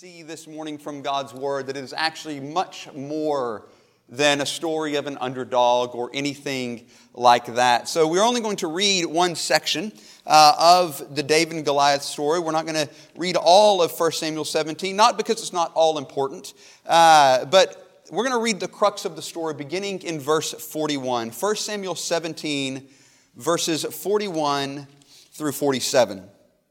see this morning from God's Word that it is actually much more than a story of an underdog or anything like that. So we're only going to read one section of the David and Goliath story. We're not going to read all of 1 Samuel 17, not because it's not all important, but we're going to read the crux of the story beginning in verse 41. 1 Samuel 17, verses 41 through 47.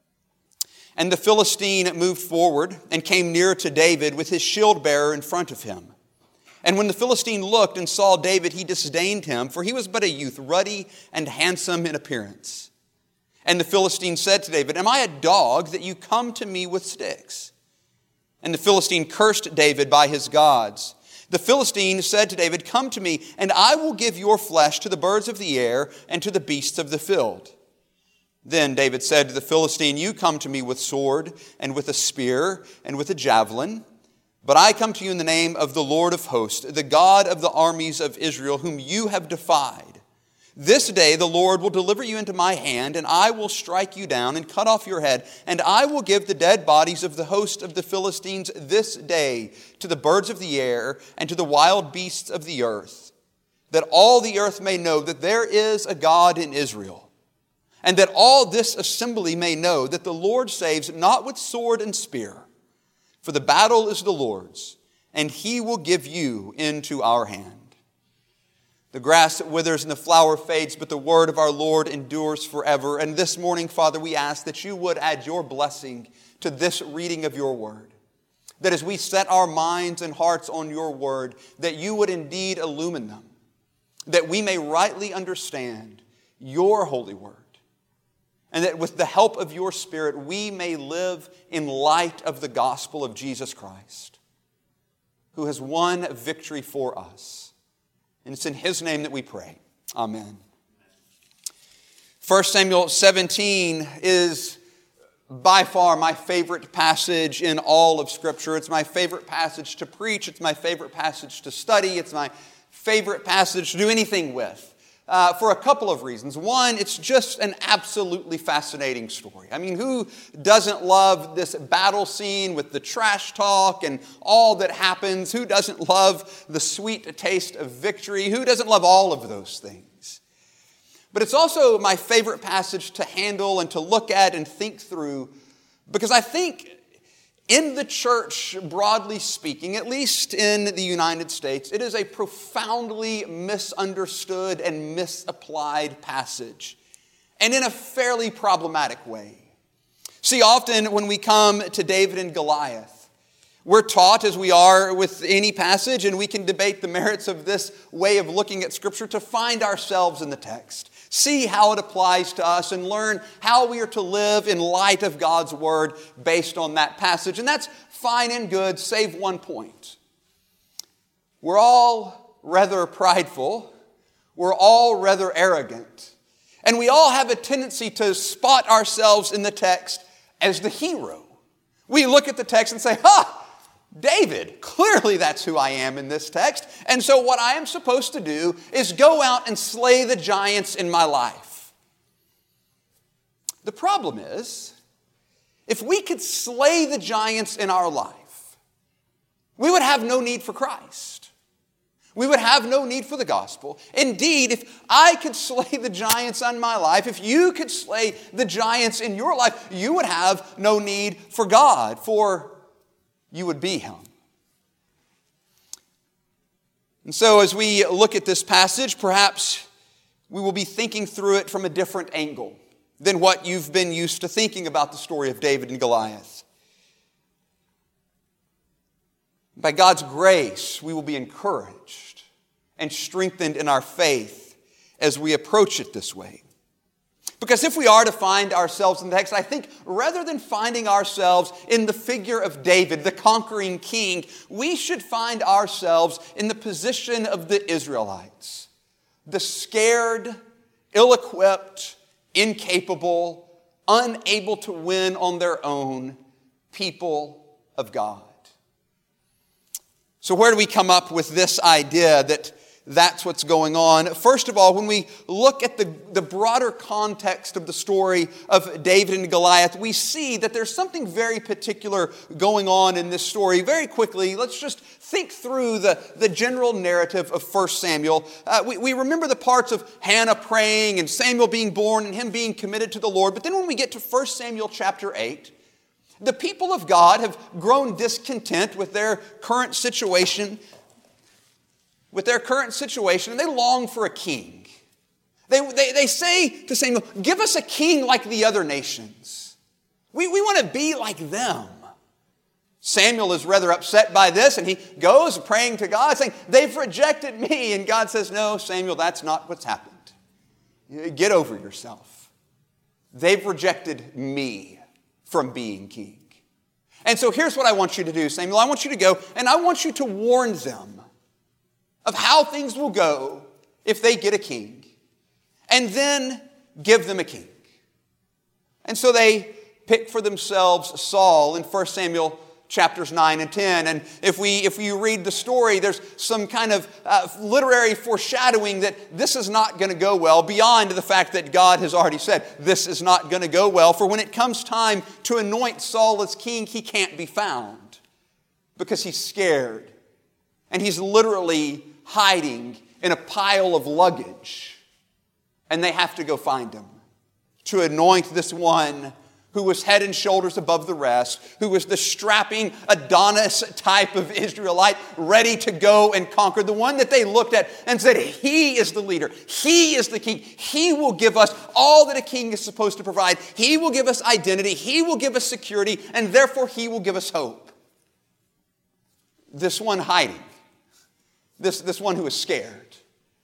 And the Philistine moved forward and came near to David with his shield bearer in front of him. And when the Philistine looked and saw David, he disdained him, for he was but a youth, ruddy and handsome in appearance. And the Philistine said to David, "Am I a dog that you come to me with sticks?" And the Philistine cursed David by his gods. The Philistine said to David, "Come to me, and I will give your flesh to the birds of the air and to the beasts of the field." Then David said to the Philistine, "You come to me with sword and with a spear and with a javelin, but I come to you in the name of the Lord of hosts, the God of the armies of Israel, whom you have defied. This day the Lord will deliver you into my hand, and I will strike you down and cut off your head, and I will give the dead bodies of the host of the Philistines this day to the birds of the air and to the wild beasts of the earth, that all the earth may know that there is a God in Israel. And that all this assembly may know that the Lord saves not with sword and spear, for the battle is the Lord's, and he will give you into our hand. The grass withers and the flower fades, but the word of our Lord endures forever." And this morning, Father, we ask that you would add your blessing to this reading of your word. That as we set our minds and hearts on your word, that you would indeed illumine them, that we may rightly understand your holy word. And that with the help of your Spirit, we may live in light of the gospel of Jesus Christ, who has won victory for us. And it's in his name that we pray. Amen. 1 Samuel 17 is by far my favorite passage in all of Scripture. It's my favorite passage to preach. It's my favorite passage to study. It's my favorite passage to do anything with. For a couple of reasons. One, it's just an absolutely fascinating story. I mean, who doesn't love this battle scene with the trash talk and all that happens? Who doesn't love the sweet taste of victory? Who doesn't love all of those things? But it's also my favorite passage to handle and to look at and think through, because I think in the church, broadly speaking, at least in the United States, it is a profoundly misunderstood and misapplied passage, and in a fairly problematic way. See, often when we come to David and Goliath, we're taught, as we are with any passage, and we can debate the merits of this way of looking at Scripture, to find ourselves in the text. See how it applies to us and learn how we are to live in light of God's Word based on that passage. And that's fine and good, save one point. We're all rather prideful. We're all rather arrogant. And we all have a tendency to spot ourselves in the text as the hero. We look at the text and say, David, clearly that's who I am in this text. And so what I am supposed to do is go out and slay the giants in my life. The problem is, if we could slay the giants in our life, we would have no need for Christ. We would have no need for the gospel. Indeed, if I could slay the giants in my life, if you could slay the giants in your life, you would have no need for God, for you would be him. And so as we look at this passage, perhaps we will be thinking through it from a different angle than what you've been used to thinking about the story of David and Goliath. By God's grace, we will be encouraged and strengthened in our faith as we approach it this way. Because if we are to find ourselves in the text, I think rather than finding ourselves in the figure of David, the conquering king, we should find ourselves in the position of the Israelites, the scared, ill-equipped, incapable, unable to win on their own people of God. So where do we come up with this idea that that's what's going on. First of all, when we look at the broader context of the story of David and Goliath, we see that there's something very particular going on in this story. Very quickly, let's just think through the general narrative of 1 Samuel. We remember the parts of Hannah praying and Samuel being born and him being committed to the Lord. But then when we get to 1 Samuel chapter 8, the people of God have grown discontent with their current situation. And they long for a king. They say to Samuel, give us a king like the other nations. We want to be like them. Samuel is rather upset by this, and he goes praying to God, saying, they've rejected me. And God says, no, Samuel, that's not what's happened. Get over yourself. They've rejected me from being king. And so here's what I want you to do, Samuel. I want you to go, and I want you to warn them of how things will go if they get a king, and then give them a king. And so they pick for themselves Saul in 1 Samuel chapters 9 and 10. And if you read the story, there's some kind of literary foreshadowing that this is not going to go well, beyond the fact that God has already said this is not going to go well. For when it comes time to anoint Saul as king, he can't be found because he's scared. And he's literally hiding in a pile of luggage. And they have to go find him to anoint this one who was head and shoulders above the rest, who was the strapping Adonis type of Israelite, ready to go and conquer, the one that they looked at and said, he is the leader, he is the king, he will give us all that a king is supposed to provide, he will give us identity, he will give us security, and therefore he will give us hope. This one hiding. This one who is scared.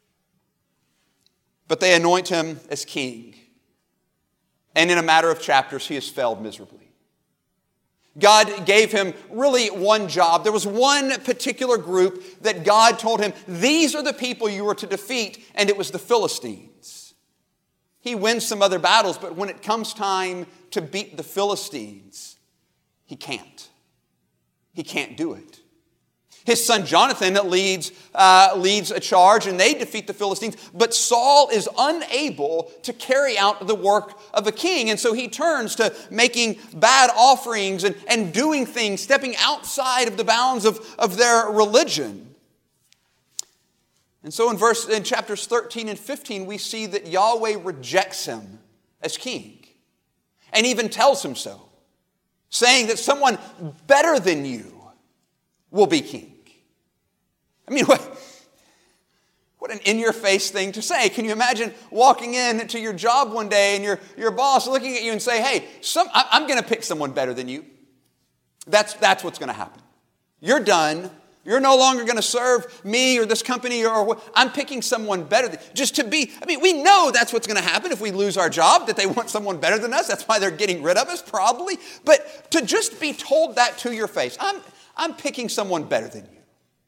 But they anoint him as king. And in a matter of chapters, he has failed miserably. God gave him really one job. There was one particular group that God told him, these are the people you are to defeat, and it was the Philistines. He wins some other battles, but when it comes time to beat the Philistines, he can't. He can't do it. His son Jonathan leads a charge, and they defeat the Philistines. But Saul is unable to carry out the work of a king. And so he turns to making bad offerings and doing things, stepping outside of the bounds of their religion. And so in chapters 13 and 15, we see that Yahweh rejects him as king. And even tells him so, saying that someone better than you will be king. I mean, what an in-your-face thing to say. Can you imagine walking in to your job one day and your boss looking at you and say, hey, I'm going to pick someone better than you. That's what's going to happen. You're done. You're no longer going to serve me or this company or I'm picking someone better just to be. I mean, we know that's what's going to happen if we lose our job, that they want someone better than us. That's why they're getting rid of us, probably. But to just be told that to your face, I'm picking someone better than you.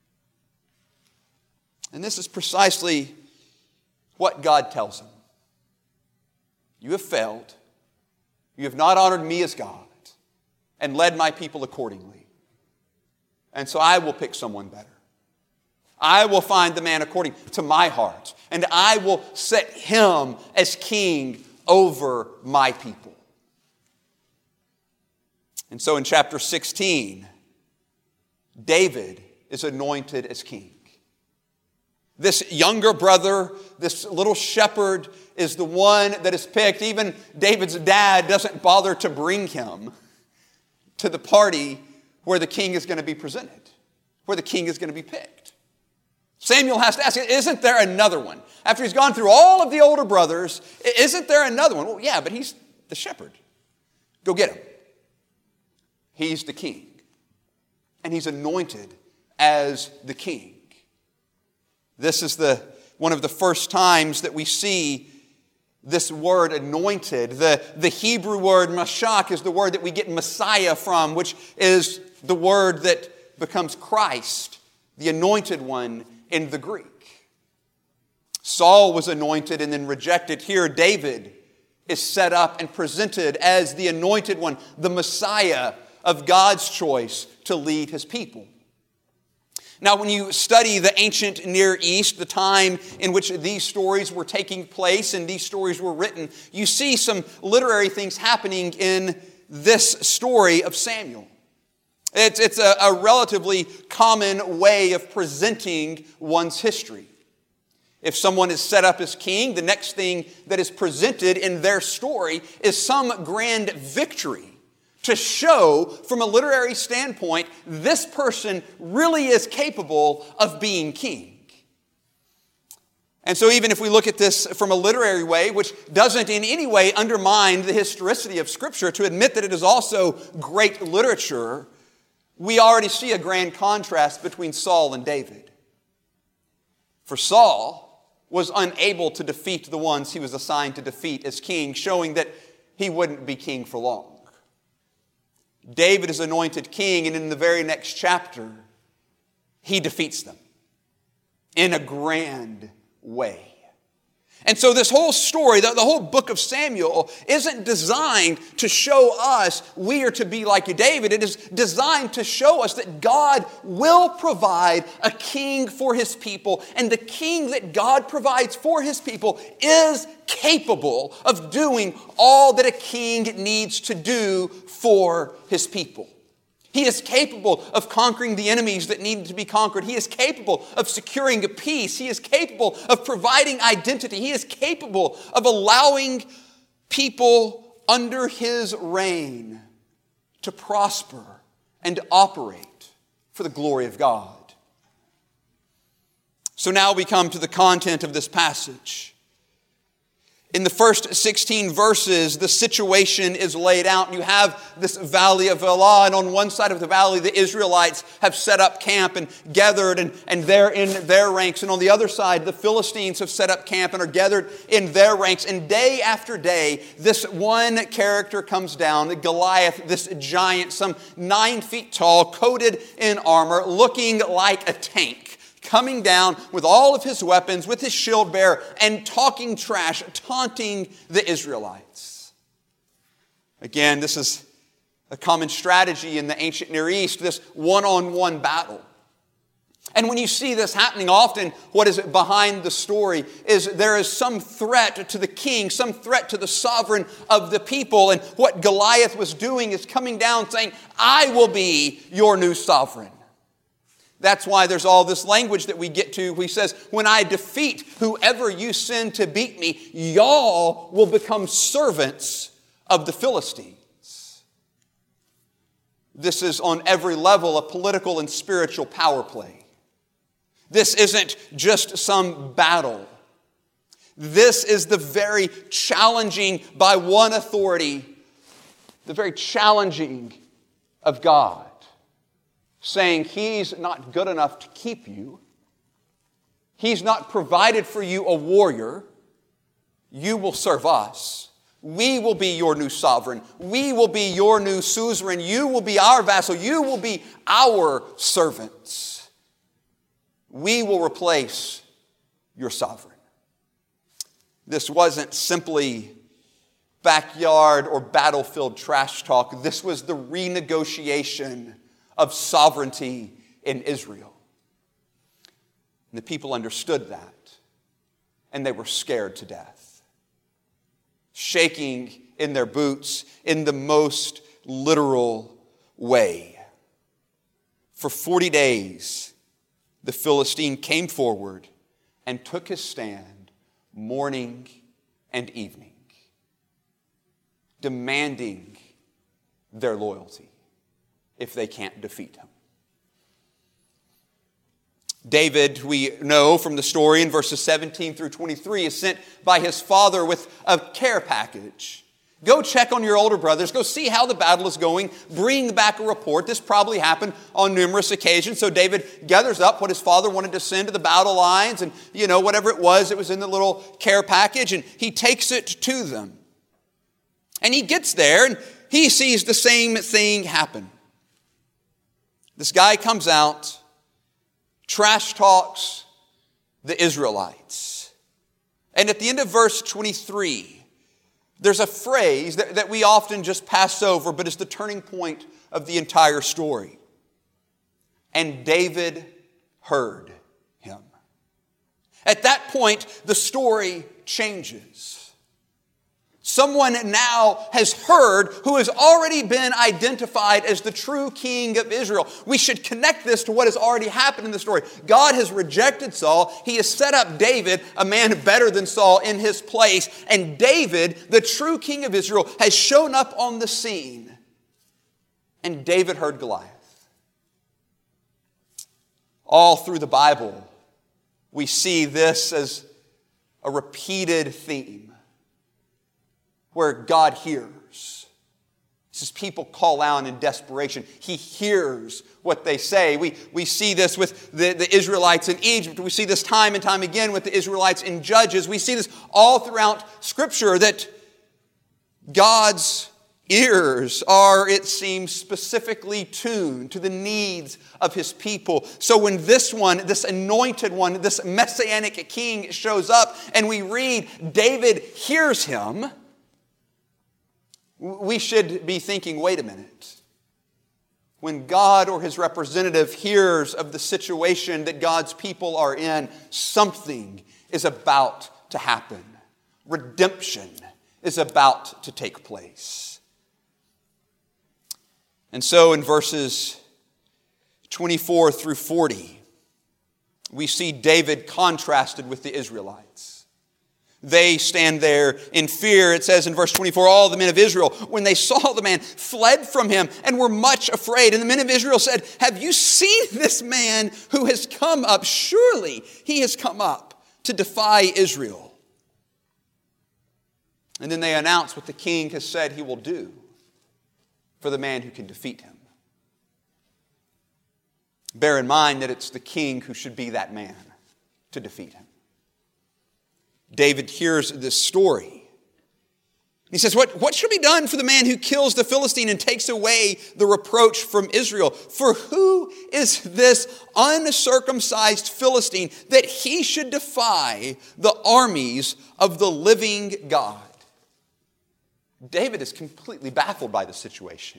And this is precisely what God tells him. You have failed. You have not honored me as God and led my people accordingly. And so I will pick someone better. I will find the man according to my heart, and I will set him as king over my people. And so in chapter 16, David is anointed as king. This younger brother, this little shepherd, is the one that is picked. Even David's dad doesn't bother to bring him to the party where the king is going to be presented, where the king is going to be picked. Samuel has to ask, isn't there another one? After he's gone through all of the older brothers, isn't there another one? Well, yeah, but he's the shepherd. Go get him. He's the king. And he's anointed as the king. This is one of the first times that we see this word anointed. The Hebrew word mashach is the word that we get Messiah from, which is the word that becomes Christ, the anointed one in the Greek. Saul was anointed and then rejected. Here, David is set up and presented as the anointed one, the Messiah of God's choice to lead his people. Now, when you study the ancient Near East, the time in which these stories were taking place and these stories were written, you see some literary things happening in this story of Samuel. It's a relatively common way of presenting one's history. If someone is set up as king, the next thing that is presented in their story is some grand victory to show, from a literary standpoint, this person really is capable of being king. And so even if we look at this from a literary way, which doesn't in any way undermine the historicity of Scripture, to admit that it is also great literature, we already see a grand contrast between Saul and David. For Saul was unable to defeat the ones he was assigned to defeat as king, showing that he wouldn't be king for long. David is anointed king, and in the very next chapter, he defeats them in a grand way. And so this whole story, the whole book of Samuel, isn't designed to show us we are to be like David. It is designed to show us that God will provide a king for his people. And the king that God provides for his people is capable of doing all that a king needs to do for his people. He is capable of conquering the enemies that need to be conquered. He is capable of securing a peace. He is capable of providing identity. He is capable of allowing people under his reign to prosper and to operate for the glory of God. So now we come to the content of this passage. In the first 16 verses, the situation is laid out. You have this valley of Elah, and on one side of the valley, the Israelites have set up camp and gathered, and they're in their ranks. And on the other side, the Philistines have set up camp and are gathered in their ranks. And day after day, this one character comes down, Goliath, this giant, some 9 feet tall, coated in armor, looking like a tank, coming down with all of his weapons, with his shield bearer, and talking trash, taunting the Israelites. Again, this is a common strategy in the ancient Near East, this one-on-one battle. And when you see this happening, often what is behind the story is there is some threat to the king, some threat to the sovereign of the people. And what Goliath was doing is coming down saying, I will be your new sovereign. That's why there's all this language that we get to. He says, when I defeat whoever you send to beat me, y'all will become servants of the Philistines. This is on every level a political and spiritual power play. This isn't just some battle. This is the very challenging by one authority, the very challenging of God, saying he's not good enough to keep you. He's not provided for you a warrior. You will serve us. We will be your new sovereign. We will be your new suzerain. You will be our vassal. You will be our servants. We will replace your sovereign. This wasn't simply backyard or battlefield trash talk. This was the renegotiation of sovereignty in Israel. And the people understood that, and they were scared to death, shaking in their boots in the most literal way. For 40 days, the Philistine came forward and took his stand morning and evening, demanding their loyalty if they can't defeat him. David, we know from the story in verses 17 through 23, is sent by his father with a care package. Go check on your older brothers. Go see how the battle is going. Bring back a report. This probably happened on numerous occasions. So David gathers up what his father wanted to send to the battle lines, and whatever it was in the little care package, and he takes it to them. And he gets there, and he sees the same thing happen. This guy comes out, trash talks the Israelites. And at the end of verse 23, there's a phrase that we often just pass over, but is the turning point of the entire story. And David heard him. At that point, the story changes. Someone now has heard who has already been identified as the true king of Israel. We should connect this to what has already happened in the story. God has rejected Saul. He has set up David, a man better than Saul, in his place. And David, the true king of Israel, has shown up on the scene. And David heard Goliath. All through the Bible, we see this as a repeated theme, where God hears. This is people call out in desperation. He hears what they say. We see this with the Israelites in Egypt. We see this time and time again with the Israelites in Judges. We see this all throughout Scripture, that God's ears are, it seems, specifically tuned to the needs of His people. So when this one, this anointed one, this messianic king shows up and we read David hears him, we should be thinking, wait a minute. When God or His representative hears of the situation that God's people are in, something is about to happen. Redemption is about to take place. And so in verses 24 through 40, we see David contrasted with the Israelites. They stand there in fear. It says in verse 24, all the men of Israel, when they saw the man, fled from him and were much afraid. And the men of Israel said, have you seen this man who has come up? Surely he has come up to defy Israel. And then they announce what the king has said he will do for the man who can defeat him. Bear in mind that it's the king who should be that man to defeat him. David hears this story. He says, what shall be done for the man who kills the Philistine and takes away the reproach from Israel? For who is this uncircumcised Philistine that he should defy the armies of the living God? David is completely baffled by the situation.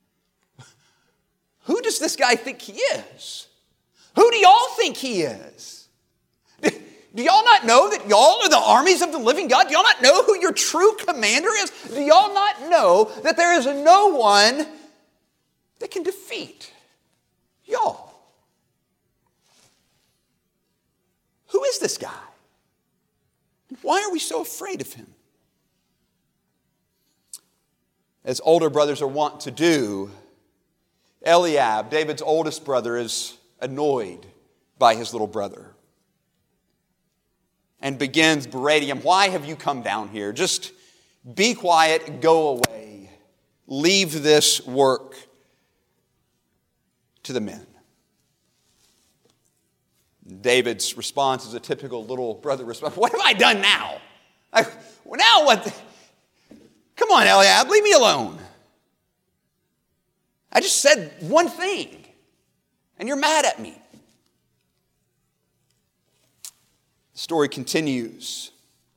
Who does this guy think he is? Who do y'all think he is? Do y'all not know that y'all are the armies of the living God? Do y'all not know who your true commander is? Do y'all not know that there is no one that can defeat y'all? Who is this guy? Why are we so afraid of him? As older brothers are wont to do, Eliab, David's oldest brother, is annoyed by his little brother and begins berating him. Why have you come down here? Just be quiet, go away. Leave this work to the men. David's response is a typical little brother response. What have I done now? Now what? Come on, Eliab, leave me alone. I just said one thing, and you're mad at me. The story continues.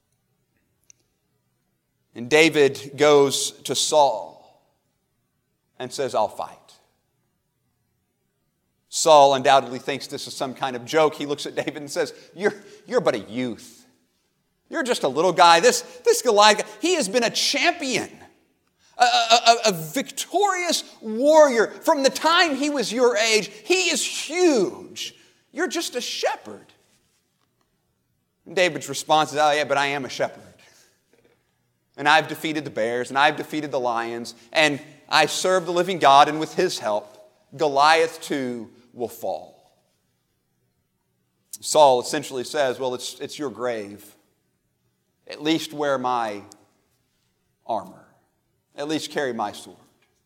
And David goes to Saul and says, I'll fight. Saul undoubtedly thinks this is some kind of joke. He looks at David and says, You're but a youth. You're just a little guy. This Goliath, he has been a champion, a victorious warrior from the time he was your age. He is huge. You're just a shepherd. And David's response is, oh yeah, but I am a shepherd. And I've defeated the bears, and I've defeated the lions, and I serve the living God, and with His help, Goliath too will fall. Saul essentially says, well, it's your grave. At least wear my armor. At least carry my sword.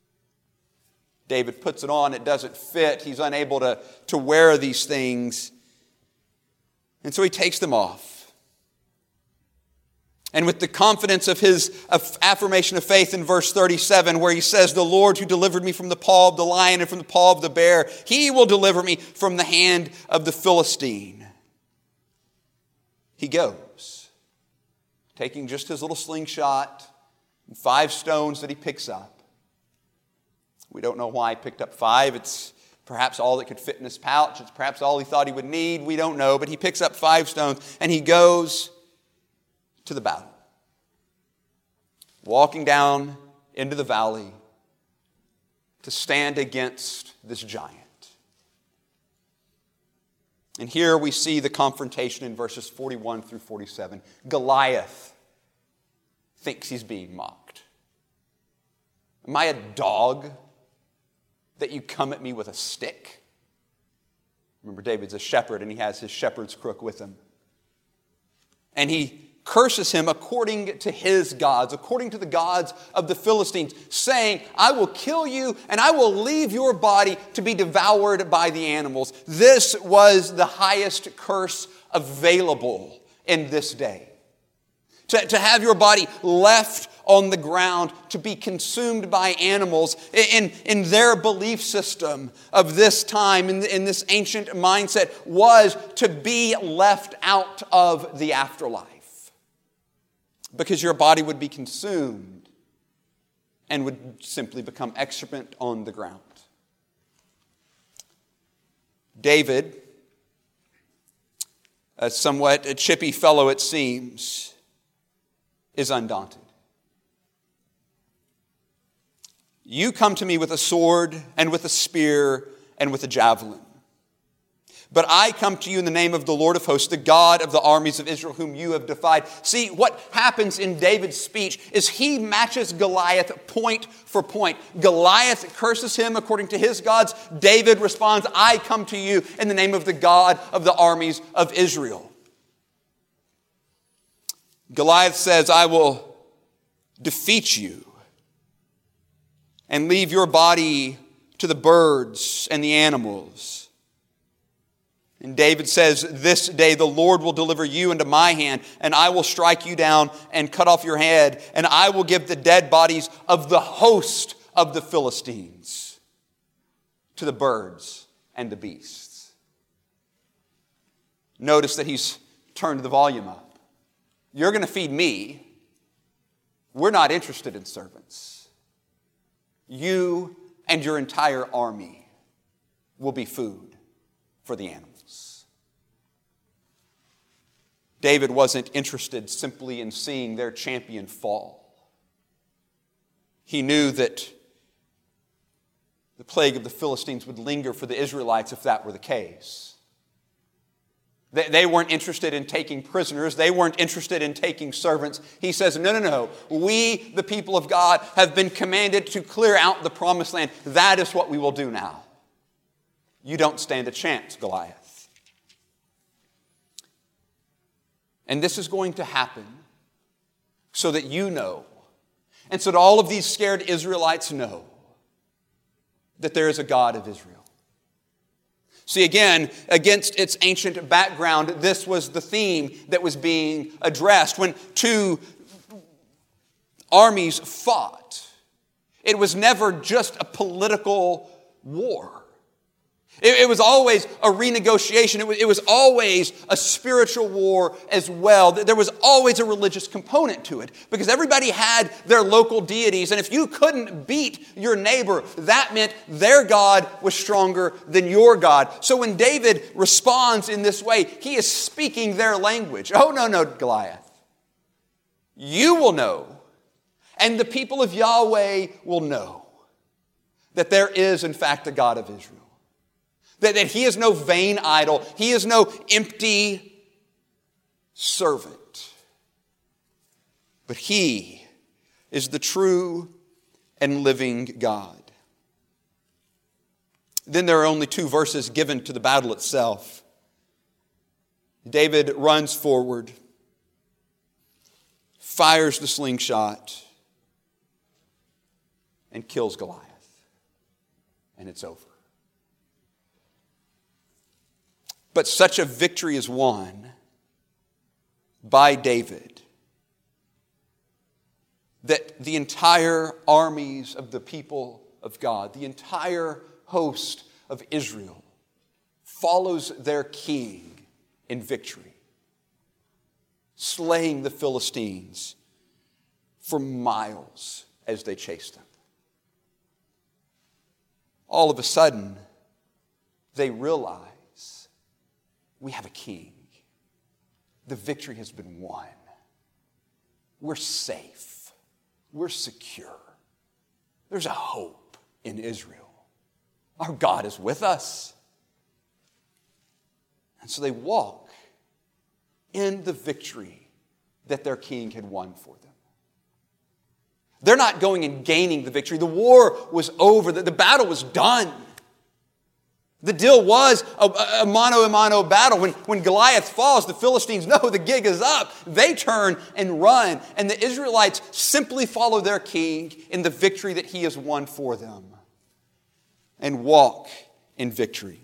David puts it on. It doesn't fit. He's unable to wear these things. And so he takes them off. And with the confidence of his affirmation of faith in verse 37, where he says, the Lord who delivered me from the paw of the lion and from the paw of the bear, He will deliver me from the hand of the Philistine. He goes, taking just his little slingshot and 5 stones that he picks up. We don't know why he picked up 5. It's perhaps all that could fit in his pouch. It's perhaps all he thought he would need. We don't know. But he picks up 5 stones and he goes to the battle. Walking down into the valley to stand against this giant. And here we see the confrontation in verses 41 through 47. Goliath thinks he's being mocked. Am I a dog that you come at me with a stick? Remember, David's a shepherd and he has his shepherd's crook with him. And he curses him according to his gods, according to the gods of the Philistines, saying, I will kill you and I will leave your body to be devoured by the animals. This was the highest curse available in this day. To have your body left on the ground to be consumed by animals in their belief system of this time, in this ancient mindset, was to be left out of the afterlife. Because your body would be consumed and would simply become excrement on the ground. David, a somewhat chippy fellow it seems, is undaunted. You come to me with a sword and with a spear and with a javelin. But I come to you in the name of the Lord of hosts, the God of the armies of Israel, whom you have defied. See, what happens in David's speech is he matches Goliath point for point. Goliath curses him according to his gods. David responds, I come to you in the name of the God of the armies of Israel. Goliath says, I will defeat you and leave your body to the birds and the animals. And David says, this day the Lord will deliver you into my hand, and I will strike you down and cut off your head, and I will give the dead bodies of the host of the Philistines to the birds and the beasts. Notice that he's turned the volume up. You're going to feed me. We're not interested in servants. You and your entire army will be food for the animals. David wasn't interested simply in seeing their champion fall. He knew that the plague of the Philistines would linger for the Israelites if that were the case. They weren't interested in taking prisoners. They weren't interested in taking servants. He says, no. We, the people of God, have been commanded to clear out the promised land. That is what we will do now. You don't stand a chance, Goliath. And this is going to happen so that you know, and so that all of these scared Israelites know, that there is a God of Israel. See, again, against its ancient background, this was the theme that was being addressed. When two armies fought, it was never just a political war. It was always a renegotiation. It was always a spiritual war as well. There was always a religious component to it because everybody had their local deities. And if you couldn't beat your neighbor, that meant their God was stronger than your God. So when David responds in this way, he is speaking their language. Oh, no, Goliath. You will know, and the people of Yahweh will know that there is, in fact, a God of Israel. That he is no vain idol. He is no empty servant. But he is the true and living God. Then there are only 2 verses given to the battle itself. David runs forward, fires the slingshot, and kills Goliath. And it's over. But such a victory is won by David that the entire armies of the people of God, the entire host of Israel, follows their king in victory, slaying the Philistines for miles as they chased them. All of a sudden, they realize we have a king. The victory has been won. We're safe. We're secure. There's a hope in Israel. Our God is with us. And so they walk in the victory that their king had won for them. They're not going and gaining the victory. The war was over. The battle was done. The deal was a mano-a-mano battle. When Goliath falls, the Philistines know the gig is up. They turn and run. And the Israelites simply follow their king in the victory that he has won for them and walk in victory.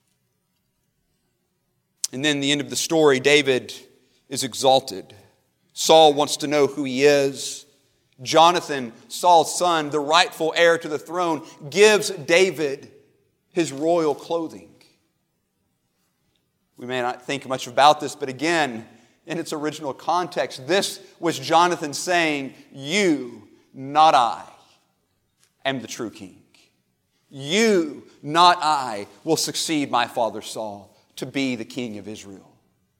And then the end of the story, David is exalted. Saul wants to know who he is. Jonathan, Saul's son, the rightful heir to the throne, gives David his royal clothing. We may not think much about this, but again, in its original context, this was Jonathan saying, "You, not I, am the true king. You, not I, will succeed my father Saul to be the king of Israel.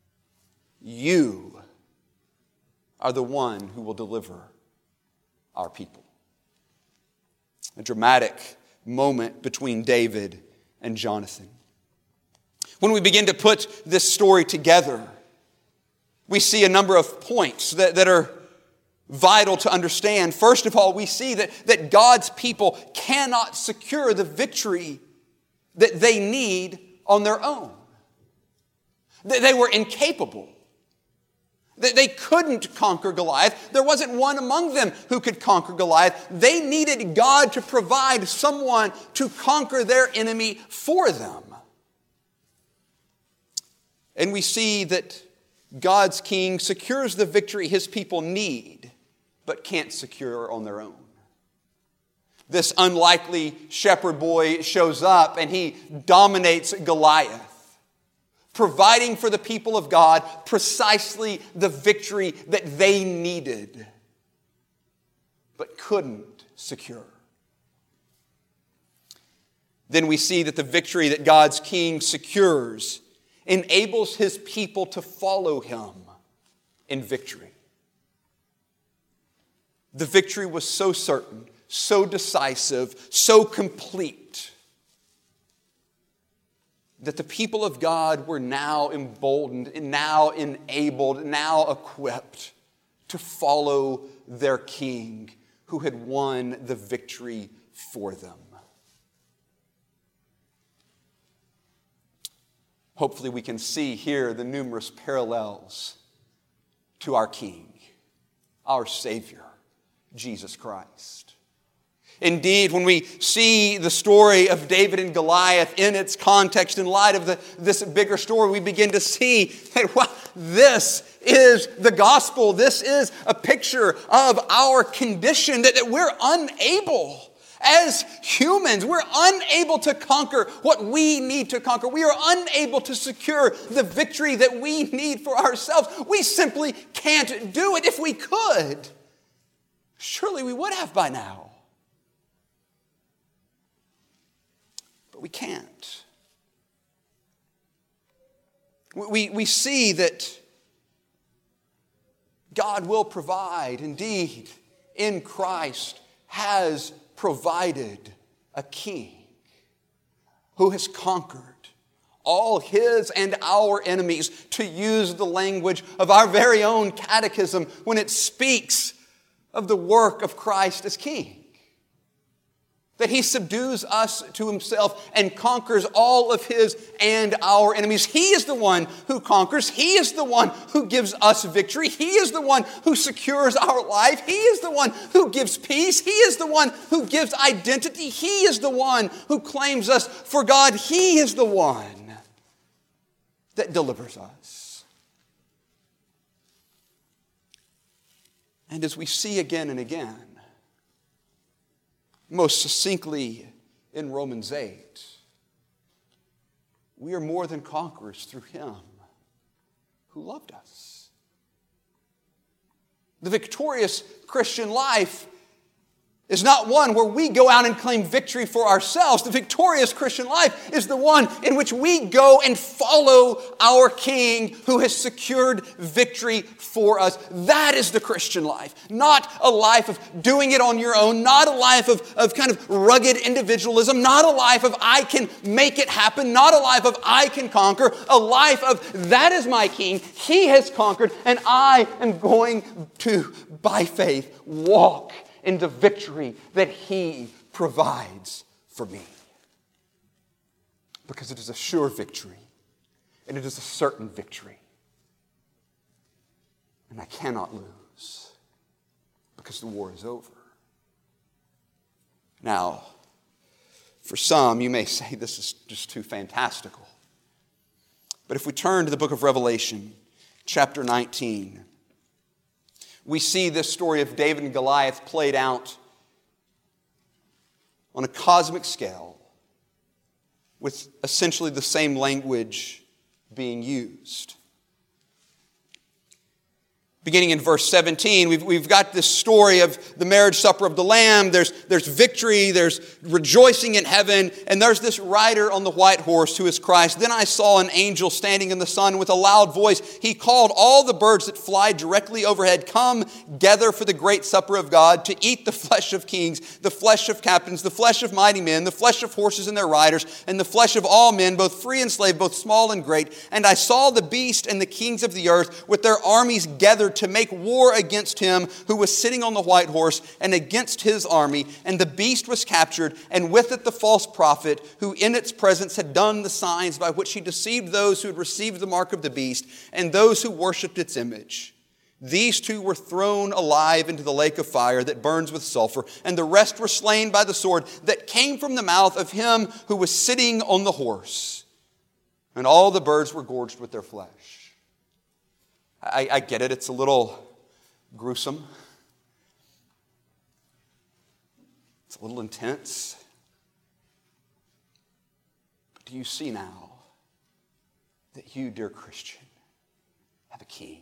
You are the one who will deliver our people." A dramatic moment between David and Jonathan. When we begin to put this story together, we see a number of points that are vital to understand. First of all, we see that God's people cannot secure the victory that they need on their own. They were incapable. They couldn't conquer Goliath. There wasn't one among them who could conquer Goliath. They needed God to provide someone to conquer their enemy for them. And we see that God's king secures the victory his people need, but can't secure on their own. This unlikely shepherd boy shows up and he dominates Goliath, providing for the people of God precisely the victory that they needed, but couldn't secure. Then we see that the victory that God's king secures enables his people to follow him in victory. The victory was so certain, so decisive, so complete, that the people of God were now emboldened, now enabled, now equipped to follow their king who had won the victory for them. Hopefully we can see here the numerous parallels to our King, our Savior, Jesus Christ. Indeed, when we see the story of David and Goliath in its context, in light of this bigger story, we begin to see that, wow, this is the gospel. This is a picture of our condition, that we're unable. As humans, we're unable to conquer what we need to conquer. We are unable to secure the victory that we need for ourselves. We simply can't do it. If we could, surely we would have by now. But we can't. We see that God will provide. Indeed, in Christ has provided a king who has conquered all his and our enemies, to use the language of our very own catechism when it speaks of the work of Christ as king. That he subdues us to himself and conquers all of his and our enemies. He is the one who conquers. He is the one who gives us victory. He is the one who secures our life. He is the one who gives peace. He is the one who gives identity. He is the one who claims us for God. He is the one that delivers us. And as we see again and again, most succinctly in Romans 8, we are more than conquerors through him who loved us. The victorious Christian life is not one where we go out and claim victory for ourselves. The victorious Christian life is the one in which we go and follow our King who has secured victory for us. That is the Christian life. Not a life of doing it on your own, not a life of kind of rugged individualism, not a life of I can make it happen, not a life of I can conquer, a life of that is my King, He has conquered, and I am going to, by faith, walk in the victory that He provides for me. Because it is a sure victory, and it is a certain victory. And I cannot lose, because the war is over. Now, for some, you may say this is just too fantastical. But if we turn to the book of Revelation, chapter 19, we see this story of David and Goliath played out on a cosmic scale with essentially the same language being used. Beginning in verse 17, we've got this story of the marriage supper of the Lamb. There's victory, there's rejoicing in heaven, and there's this rider on the white horse who is Christ. Then I saw an angel standing in the sun with a loud voice. He called all the birds that fly directly overhead, "Come, gather for the great supper of God, to eat the flesh of kings, the flesh of captains, the flesh of mighty men, the flesh of horses and their riders, and the flesh of all men, both free and slave, both small and great. And I saw the beast and the kings of the earth with their armies gathered to make war against him who was sitting on the white horse and against his army. And the beast was captured, and with it the false prophet, who in its presence had done the signs by which he deceived those who had received the mark of the beast and those who worshipped its image. These two were thrown alive into the lake of fire that burns with sulfur, and the rest were slain by the sword that came from the mouth of him who was sitting on the horse. And all the birds were gorged with their flesh." I get it, it's a little gruesome. It's a little intense. But do you see now that you, dear Christian, have a King?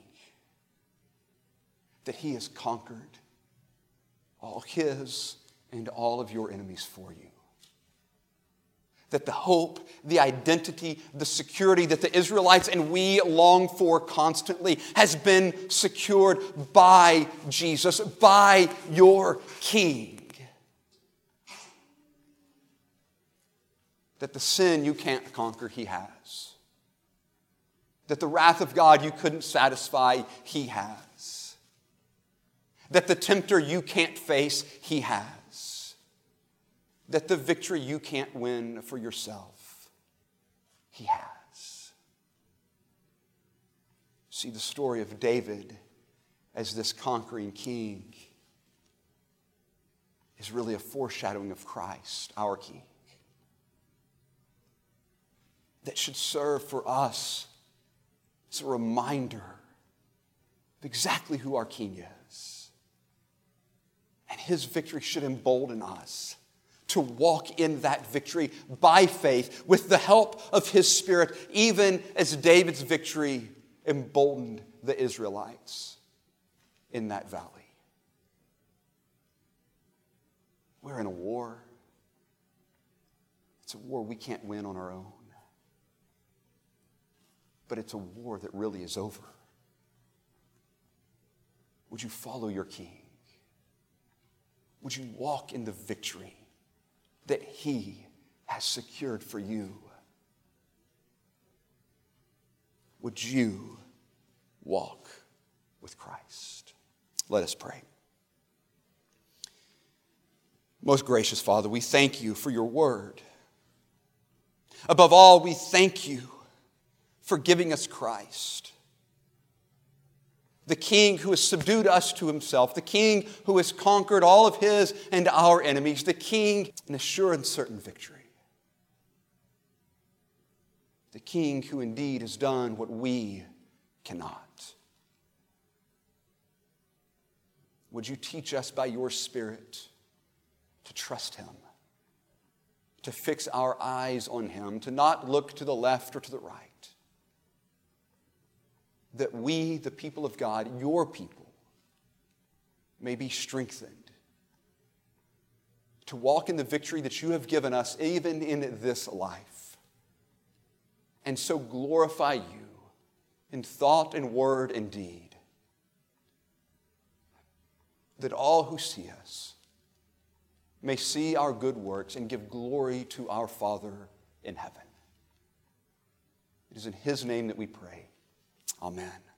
That He has conquered all His and all of your enemies for you. That the hope, the identity, the security that the Israelites and we long for constantly has been secured by Jesus, by your King. That the sin you can't conquer, He has. That the wrath of God you couldn't satisfy, He has. That the tempter you can't face, He has. That the victory you can't win for yourself, He has. See, the story of David as this conquering king is really a foreshadowing of Christ, our King, that should serve for us as a reminder of exactly who our King is. And His victory should embolden us to walk in that victory by faith with the help of His Spirit, even as David's victory emboldened the Israelites in that valley. We're in a war. It's a war we can't win on our own. But it's a war that really is over. Would you follow your King? Would you walk in the victory that He has secured for you? Would you walk with Christ? Let us pray. Most gracious Father, we thank You for Your word. Above all, we thank You for giving us Christ, the King who has subdued us to Himself, the King who has conquered all of His and our enemies, the King in a sure and certain victory, the King who indeed has done what we cannot. Would You teach us by Your Spirit to trust Him, to fix our eyes on Him, to not look to the left or to the right, that we, the people of God, Your people, may be strengthened to walk in the victory that you have given us even in this life. And so glorify you in thought and word and deed, that all who see us may see our good works and give glory to our Father in heaven. It is in His name that we pray. Amen.